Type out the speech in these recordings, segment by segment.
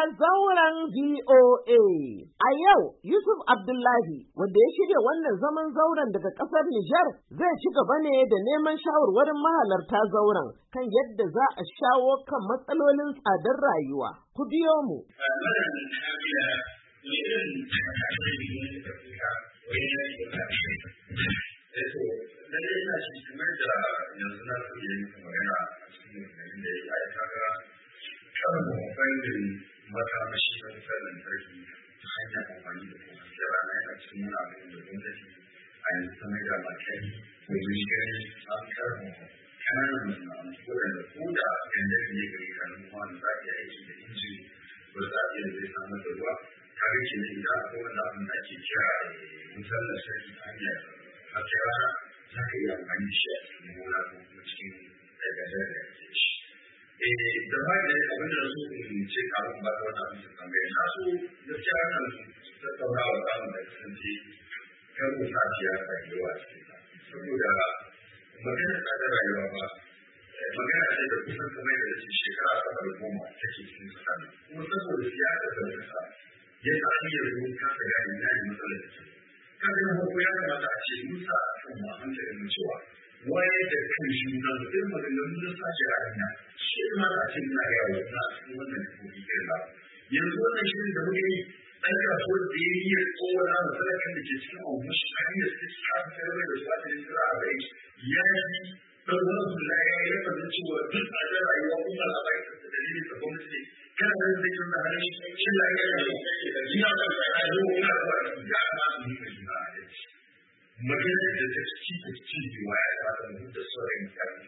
zauren VOA. A yau, Yusuf Abdullahi, wanda ya shirya wannan zaman zauren daga ƙasar Nijar, zai ci gaba ne da neman shawarwarin mahalarta zauren kan yadda za a shawo kan matsalolin tsadar rayuwa. Ku biyo mu. makamashi na wutar lantarki ta hanyar amfani da kuma rana yana cikin wani abin da gwamnati a yanzu ta mai da martani domin ganin an karfafa kananan masana'antu waɗanda ko da gandar ne gari kanin kuma da za a iya aiki da injin ko da za a zai samar da ruwa kare ke nan idan akwai wanda abin da ake kira wutar lantarki ta hanyar hasken rana za ka iya amfani da shi a cikin gona ko kuma cikin gandar da ake shi. Da ba da abin da su ce kafin ba da wani abin da tambaye na so gaskiya kan tattaunawa za mu da kasance kan rusa siyasa da yawa cikin ta saboda magana tsadar rayuwa ba magana ce da kusan kamar da ce shekara sama da 10 take cikin kasa kuma saboda siyasa da kasa ya sa hanyar ruwan kasa gani na yi matsalar da ke kan yin hukun ya kamata a ce musa a kan mu a hankalin cewa waye da kan shi na irin maganganun da sace a hanya shi ma da ake nuna yawa na cikin wannan kofi ɗin ba yanzu wannan shirin da muke yi ɗan kasuwar da ya yi kowane masalakan da ke cikin abubuwan shi a hanyar suke cikin kafin sayarwa da su a cikin sira a bai ya yi ɗan wani hula ya yi yakan cewa duk tsadar rayuwa kuma al'amari da dalilin da gwamnati kana da zai tun da hannun shi lafiya da ina da rayuwa ina da wani ya kamata mu yi na adalci maganar da ta ci da cijewa ya fata mu da sauran mutane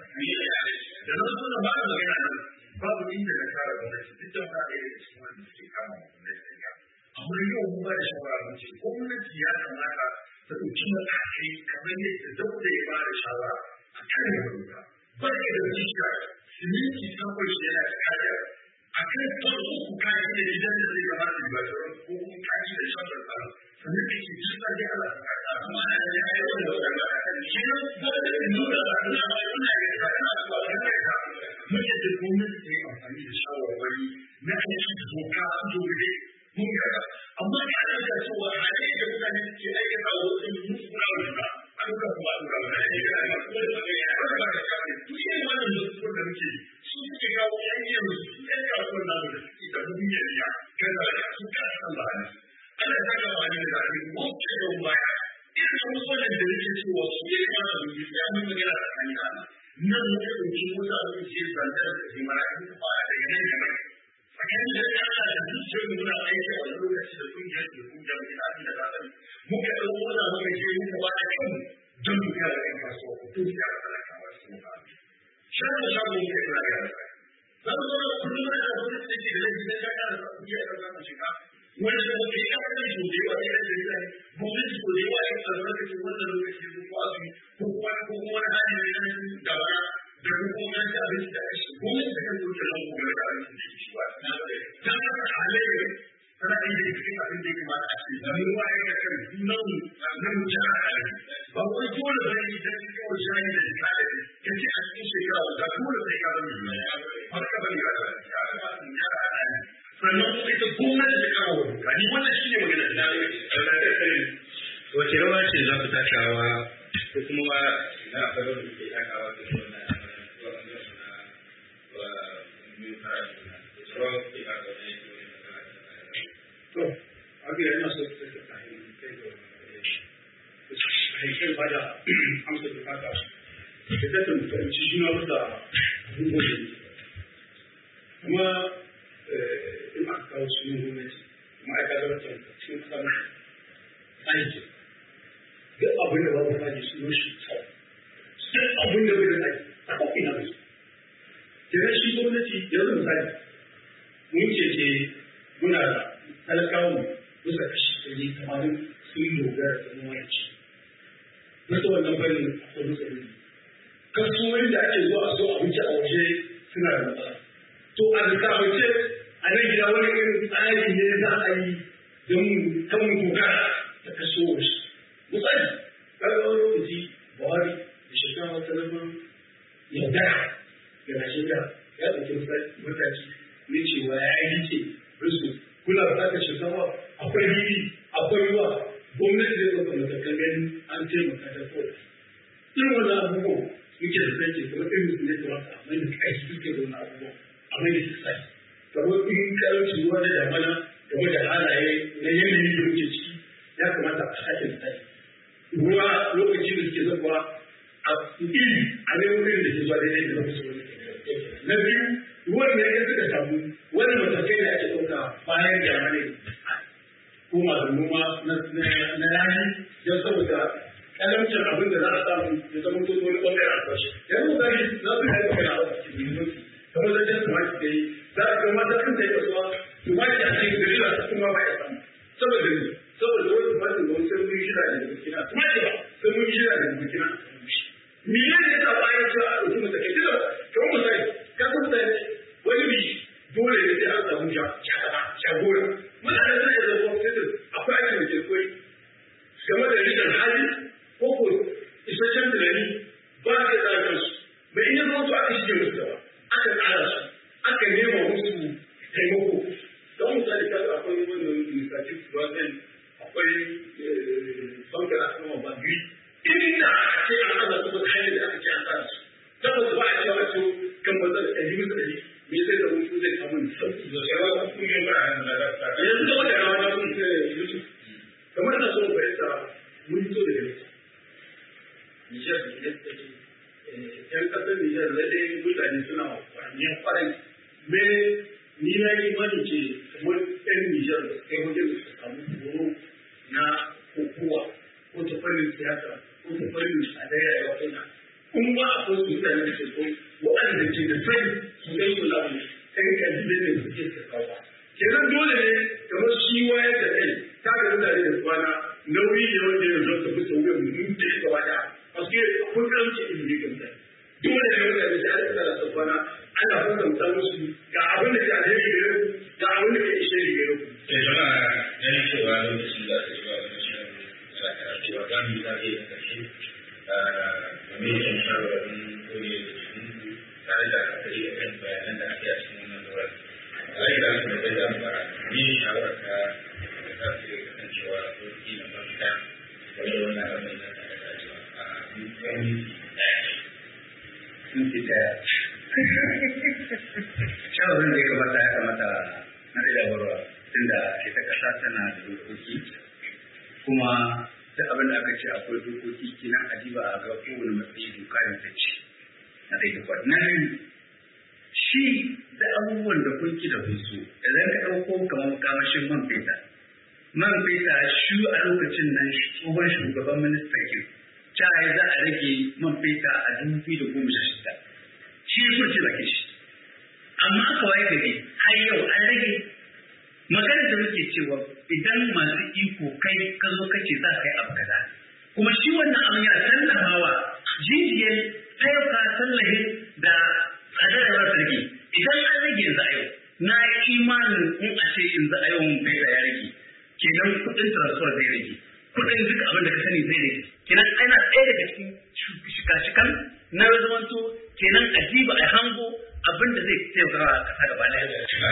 da nan suna ba da magana nan babu inda na kara gwamnati duk da ba ɗaya da cikin wanda suke kama gwamnati da amma yau mun ba da shawara mun ce gwamnati ya kamata ta ɗauki matakai kamar yadda dauda ya ba da shawara a kan yaruka ba da rijista siminti samun shi yana da kariya a kan farko ku kayan da gidan da zai gabata da ba ko kuma kayan da shan da tsaro sannan da ke jista ne ala amma da ya yi wani da wani shi ne gwamnati da nuna da nuna ma suna yin da ana zuwa wani da ya muke da gwamnati ta yi amfani da shawarwari na aiki da doka an dole mun gaba amma da ana da cewa a ne da mutane suke aikata wasu musu kuna wani ba an duka kuma an duka wani ne da kuma da wani ya ba da kafin duk yin wannan da su da muke su suke kawo hanyar su yan kasuwar namu da suke da duniyar ya kan da su ka san ba ne ana ta ga wani da zai wuce da baya irin abubuwan da yake cewa su ya kama da yi ya mun magana da kan da nan muka dauki mutane su yi zanta da su mara su ba da yanayin da mai tsakanin da ana da zuciyar muna aiki a wani lokaci da kungiyar da kungiyar da abin da za muka ɗauko da muka je muka ba da kanmu don mu kawo ƴan kasuwa ko tun ya da talakawa su muka shago shago muka yi da yara za mu zama kullum da gwamnati da ke da laifi na shaka da kuɗi a kan zamu shiga wani da muke yi kamar da shi da yawa ne da jami'a gwamnati ko da yawa ya tsaro da kake wannan lokaci ko kwasu ko wani hali ne na da wani da kuma wani abinci da ake gwamnati da kan zuwa da kuma da abinci da ke shi ba ta haka halayyar tana inda ya fi abin da ya kamata a ce da ruwa ya ga kan nan nan wuce a hali ba wai dole ba ne idan ka kawo shayi da jikada ne ka ce a cikin shekara wata dole sai ka zama mai ba ka bari ka zama ya kamata mu yara a hali sannan kuma ita gwamnati da kawo doka ni wannan shi ne magana da na sani wace rawa ce za ku takawa ko kuma na akwai wanda ke takawa da wannan to abin da yana so ta fahimtar ba da amsa da fata da ta fahimci juna da abubuwan kuma in aka kawo su yin gwamnati ma'aikata wata cikin kasa mai aiki duk abin da babu aiki su yi shi sau duk abin da bai da aiki ko ina da su kenan shi gwamnati yanzu misali mun ce muna da talakawa bisa kashi 80 sun dogara da noma yanci wasu wannan fannin akwai matsaloli kasuwoyin da ake zuwa a so abinci a waje suna da matsala to a zikawace a nan gida wani irin tsari ne za a yi don kan mu dogara da kasuwar shi misali kaga wani lokaci buhari da shekara wata zaman yaudara ga Najeriya ya ɗauki mataki ne cewa ya yi ce risko taimaka da kowa. Irin wannan abubuwan muke da zai kuma irin su ne kamata a mai da kai suke da wannan abubuwan a mai da su sai. Kamar in karanci ruwa da damana game da halaye na yanayi da muke ciki ya kamata a sake da sai. Ruwa lokaci da suke zakuwa a iri a ne wurin da ke zuwa daidai da lokacin wani. Na biyu ruwan da ya suka samu wani matakai da ake ɗauka bayan damana ko masu noma na rani don saboda kalamcin abin da za a samu ya zama to wani ɓangare a ƙarshe. Yanzu za su yi magana a cikin muhimmanci kamar da jan tumaki da yi za a ga mata kan da ya kasuwa tumaki a cikin gari na cikin ma ba ya samu. Saboda ne saboda wani tumaki da wani sai mun shira da burkina tumaki ba sai mun shira da burkina. Me ne ya sa bayan cewa a ɗauki matakai tunda kamar misali ka san mutane wani bi dole ne sai an samu shagora. Mutane suna da zama fitin akwai aikin da ke koyi game da rikin hali ko ko isasshen tunani ba a iya tsara kansu. Bai in ya zama su aka shige musu gaba, aka tsara su, aka nema musu taimako. Don misali kaga akwai wannan initiative development, akwai bangare a sama bangare. Inda a ce an haza su wata hanyar da aka ce an tsara su. Tabbas ba a cewa a ce kan bazar da ɗari bisa ɗari me sai da mutu zai samu sauki da yawa kungiyar ba a yanzu da wanda rawa na sun sai Yusuf kamar na so fahimta mun fito daga nesa Nijar da Nijar ta ce ‘yan ƙasar Nijar lalle mutane suna kwaniyar kwarai me ni na yi mani ce kamar ‘yan Nijar da kai wajen da su samu horo na kokowa ko ta fannin siyasa ko ta fannin tsadaya ya wata kuma ba a so su mutane da ke so waɗanda ke da sani su kai su lamu ɗan ƙabile ne su ke kawo. Kenan dole ne kamar shi wayar da kai ta ga mutane da kwana nauyi ne wanda ya zo ta bisa wuyan mun da ya gaba da paske akwai ƙaramci ilimi ga mutane. Dole ne mutane da ya tsara da kwana ana kwatanta musu ga abin da ke alheri gare ku ga abin da ke ishe gare ku. Jama'a ganin cewa lokacin da aka shiga wani shirin ana karatu a gami za a iya ƙarshe game da shawarwarin kore da cikin tare da akari da kan bayanan da ake a cikin wannan zuwan. Zai da su da zai fara ne shawarar ka da za su yi kasancewa a tsoki na mafita wanda wannan abin da ta daga cewa a yanki ɗaya. Sun fi ɗaya. Shawarar da ya kamata na da jawarwa tunda ita ƙasa tana da dokoki kuma duk abin da aka ce akwai dokoki kina adiba a ga kowane matsayi doka da ta ce na daidai kwa. Na biyu shi da abubuwan da kun da husu idan ka ɗauko kamar makamashin man feta. Man feta shi a lokacin nan tsohon shugaban minista ke ta za a rage man feta a 2016. Shi kurci da shi. Amma aka waye gari har yau an rage maganar da muke cewa idan masu iko kai ka zo kace za ka yi abu kaza kuma shi wannan abin yana tallafawa jijiyar ayyuka tallahin da tsadar da rage idan an rage yanzu a yau na imanin in a ce yanzu a yau mun kai ya rage kenan kuɗin transfer zai rage kuɗin duk abin da ka sani zai rage kenan ana ɗaya daga cikin shika-shikan na zamanto kenan a jiba a hango abin da zai taimaka a ƙasa gaba ɗaya.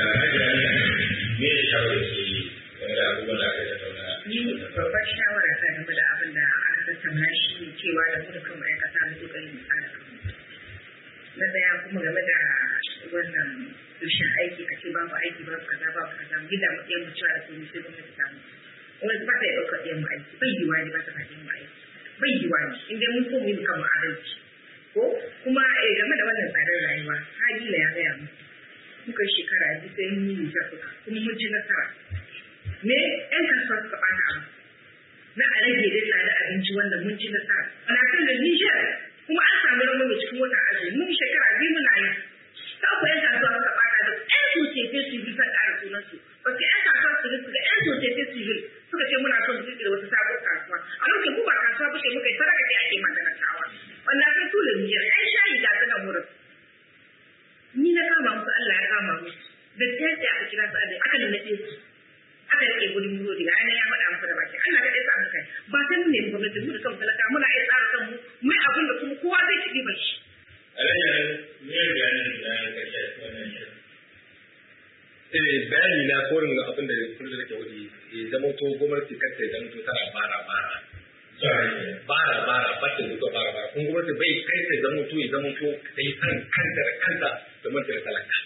Me ya shawarar ke yi game da abubuwan da aka tattauna? Ni babbar shawara ta game da abin da aka tattauna shi ne cewa da mu da kanmu ‘yan ƙasa mu ƙoƙari mu tsara kanmu. Na ɗaya kuma game da wannan rashin aiki a ce babu aiki babu kaza mu gida mu ɗaya mu cewa da kuma sai gwamnati ta mu. Wani ba ta yi ɗaukar ɗayan mu aiki bai yiwa ne ba ta ɗayan mu aiki bai yiwa ne in dai mun so mu yi kanmu adalci. Ko kuma game da wannan tsadar rayuwa Hajila ya gaya mu muka shekara biyu sai mun yi nijar duka kuma mun ci nasara. Me ‘yan kasuwa suka ɓata abu na a rage dai tsada abinci wanda mun ci nasara. Na kan da Nijar kuma an samu rangwame cikin watan azumi mun shekara biyu muna yi. Ta ku ‘yan kasuwa suka ɓata da ‘yan societe civil kan ƙara sunansu. Wasu ‘yan kasuwa su ga ‘yan societe civil suka ce muna son su da wata sabon kasuwa. A lokacin mu ba kasuwa ba ce muka yi sadaka ce ake magana tawa. Wannan sun tula Nijar ‘yan shayi ga sanan wurin. Ni na kama musu Allah ya kama musu. Da ta aka kira su aka nanaɗe su. Aka rike gudun burodi ga yana ya faɗa musu da baki Allah ga ɗaya sa kai ba sai mu nemi gwamnati mu da kanmu talaka muna iya tsara kanmu mu yi abin da kuma kowa zai ci riba shi. Bayani na korin abin da kullum da ke wuri zama to gwamnati kanta ya zama to tana bara ba ta zuwa bara bara kun gwamnati bai kai ta zama to ya zama to ta yi san kanta da kanta da manta da talaka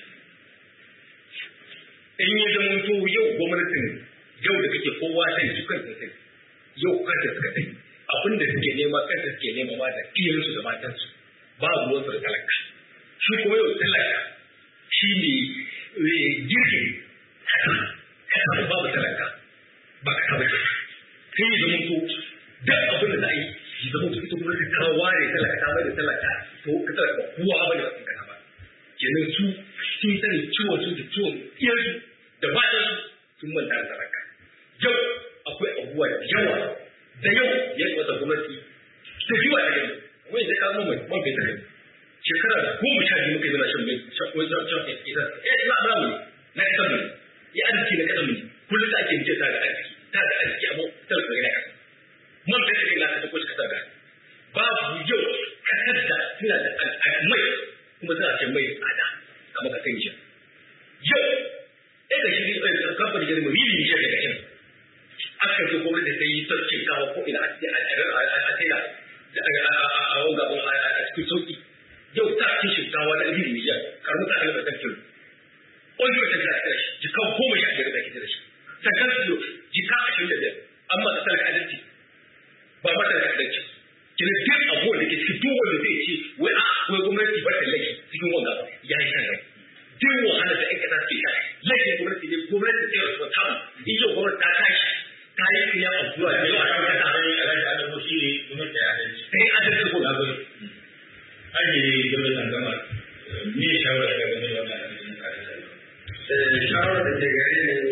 in ya zama to yau gwamnatin yau da kake kowa sai su kanta sai yau kanta suka sai abin da suke nema kanta suke nema ma da iyayensu da matansu babu ruwansu da talaka shi kuma yau talaka shi ne girkin kasa babu talaka ba ka ba sai ya zama to duk abin da za a yi ya zama to ita gwamnati ta ware talaka ta mai da talaka to ka talaka kowa ba ne ba kana ba kenan su sun sani ciwon su da ciwon iyansu da bayan sun manta da talaka yau akwai abubuwa da yawa da yau ya yi wata gwamnati ta jiwa da gani wani da kawo mai man kai ta gani shekara 12 muka yi zana shan mai shakwai shan ita ina abramu ne na kasan mu ya arziki na kasan mu kullum da ake ce ta da arziki amma talaka gani kasa man kai ta gani na kasa ko kasar da babu yau kasar da suna da mai kuma suna ce mai tsada kamar kasan shi yau ɗaya da shi kamfani gari mai rili shi daga shan aka zo gwamnati ta yi sarkin kawo ko ina a tsira a wanga a cikin sauki yau ta ci shinkawa da ɗari miliyan karmu ta kalmar ta kilo wani yau ta kira ta shi jika 15 da ke da shi ta kan kilo jika 25 amma ta talaka adalci ba ma talaka adalci kina duk abubuwan da ke cikin duk wanda zai ce wai gwamnati ba ta laifi cikin wanga ya yi kan rai duk wahala da ƴan ƙasa ke sha laifin gwamnati ne gwamnati ce responsible in yau gwamnati ta tashi ta yi kiriya abubuwa da yawa kan kasa alhaji shi ne gwamnati ya adalci sai adalci ko na gwamnati ajiye gwamnatin gama me shawara ga game da wannan cikin tsarin shawara da ke gare ni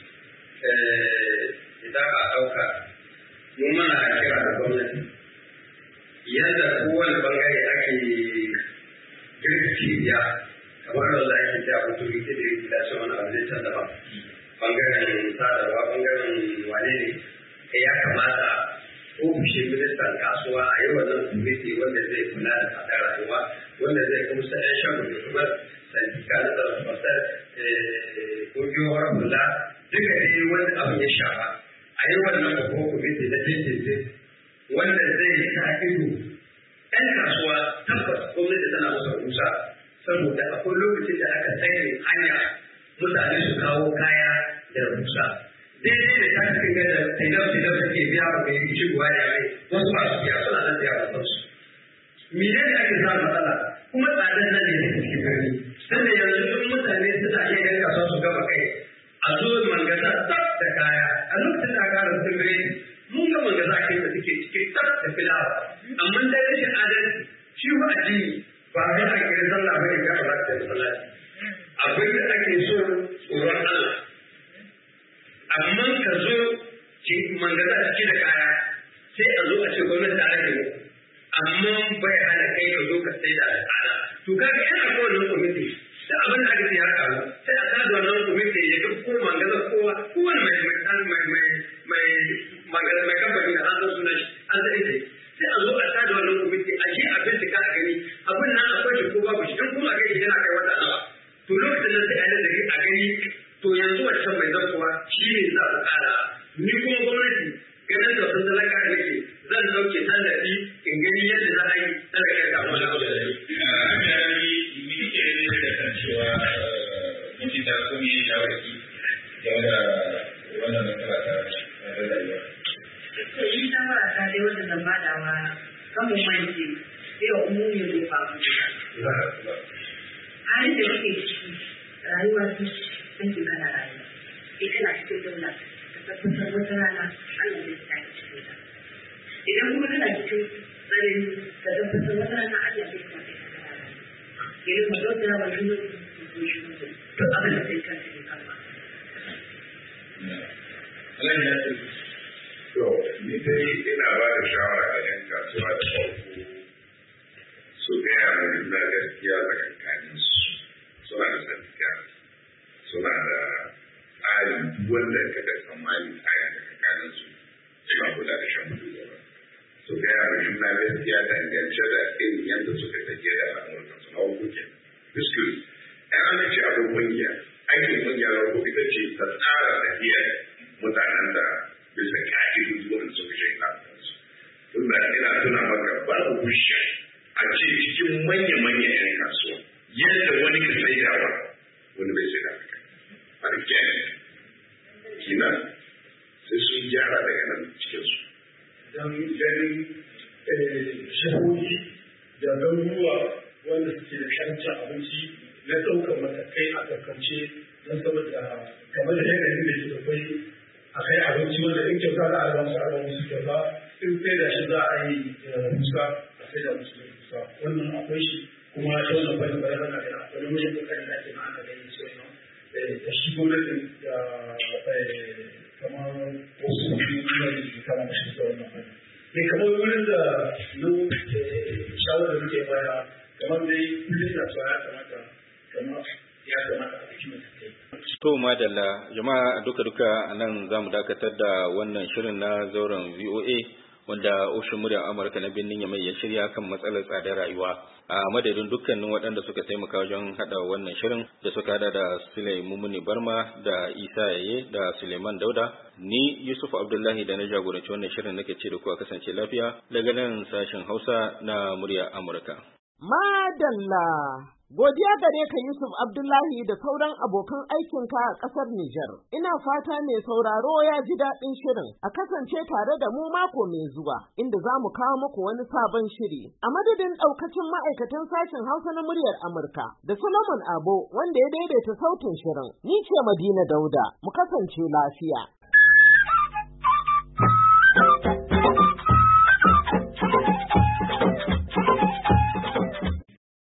idan a ɗauka mu mana kira da gwamnati yadda kowane bangare ake girkiya kamar da ake cewa mutum yake da yake dace wani abu zai canza ba bangaren sadarwa bangaren wane ne ya kamata ofishin ministan kasuwa a yi wannan kwamiti wanda zai kula da tsadar rayuwa wanda zai kamsa 'yan shago da kuma sandika na tsarfasar ƙungiyoyin hula duka dai wani abu ya shafa a yi wannan babban kwamiti na jinjin wanda zai sa ido 'yan kasuwa tabbas gwamnati tana masa rusa saboda akwai lokacin da aka tsaye hanya mutane su kawo kaya da rusa daidai da ta cikin gada idan suke biya ba mai yi shigowa da yare wasu ba su biya suna nan biya ba kansu. Mene ne ake sa matsala kuma tsadar nan ne da cikin birni sanda yanzu duk mutane suna iya yan kasuwa su gama kai a zo mangasa tsaf da kaya a lokacin da aka rasu birni mun ga mangasa kai da suke cikin tsaf da filawa amma dai rashin adalci shi ba addini ba ga a kira sallah ba ne ga ba da masallaci abin da ake so tsoron Allah amma ka zo mangasa cike da kaya sai a zo a ce gwamnati ta rage mu amma bai hana kai ka zo ka sai da tsada to kaga yana ko wannan kwamiti da abin da aka ce ya karu sai a kada wannan kwamiti ya ga ko mangasa kowa kowane mai kamfani da an san sunan shi an san ita sai a zo a kada wannan kwamiti a shi abin da ka gani abin nan akwai shi ko babu shi in kuma gani yana kai wata nawa to lokacin nan sai a yi a gani to yanzu wancan mai zan kuwa shi ne za a kara ni kuma gwamnati ganin da sun talaka da nake zan dauke tallafi in gani yadda za a yi talaka da wani abu da zai yi ke da kan cewa mutum ta kuma yi shawarci game da wannan matsala ta rayuwa. To yi shawara ta dai wanda zan badawa kan mu manje yau umumi ne ba mu. Halin da yake ciki rayuwa ce sai kana rayuwa. Sai kana cikin daula ka tabbatar wata rana Allah zai sa ka cikin ta. Idan kuma kana cikin tsarin ka tabbatar wata rana Allah zai sa ka cikin ta. Idan mu dauka wa duniya ko shi to abin da sai ka cikin kalma. Allah ya ce to ni dai ina ba da shawara ga 'yan kasuwa da farko su gaya mu na gaskiya tsakankanin su suna da santika suna da tsari wanda ka da tsammani tsari tsakankanin su suna kula da shan mutu gaba su gaya mu na gaskiya dangance da irin yadda suka take da al'amurkan su na hukukin biskuri ɗan amince abin kungiya aikin kungiya na hukuki ita ce ta tsara tafiyar mutanen da bisa ka'idoji wanda suka shaida kansu tunda ina tuna maka taɓa wuce a ce cikin manya-manyan 'yan kasuwa yadda wani ka saidawa wani bai sai da a rike kina sai sun gyara daga nan cikinsu. Don ganin shahohi da garuruwa wanda suke da karancin abinci na ɗaukar matakai a kankance don saboda kamar da yanayin da ke akwai a kai abinci wanda in kyauta za a ba su arba musu kyauta in sai da shi za a yi musa a sai da musu musa wannan akwai shi kuma ta wannan bari bari ana gana akwai namijin kokarin da ake na ana gani so da shi gwamnatin da kamar wasu mutane da kama mashi da wannan bari. Ne kamar wurin da shawarar da muke baya kamar dai kullum da ya kamata a ɗauki matakai. To madalla jama'a duka nan za mu dakatar da wannan shirin na zauren VOA wanda ofishin muryar Amurka na birnin Yamai ya shirya kan matsalar tsadar rayuwa. A madadin dukkanin waɗanda suka taimaka wajen haɗa wannan shirin da suka hada da Sule Mumuni Barma da Isa Yaye da Suleiman Dauda, ni Yusuf Abdullahi da na jagoranci wannan shirin nake ce da ku a kasance lafiya daga nan sashen Hausa na muryar Amurka. Madalla. Godiya gare ka Yusuf Abdullahi da sauran abokan aikinka a ƙasar Nijar. Ina fata mai sauraro ya ji daɗin shirin. A kasance tare da mu mako mai zuwa, inda za mu kawo muku wani sabon shiri. A madadin ɗaukacin ma'aikatan sashen Hausa na muryar Amurka da Solomon Abo wanda ya daidaita sautin shirin. Ni ce Madina Dauda, mu kasance lafiya.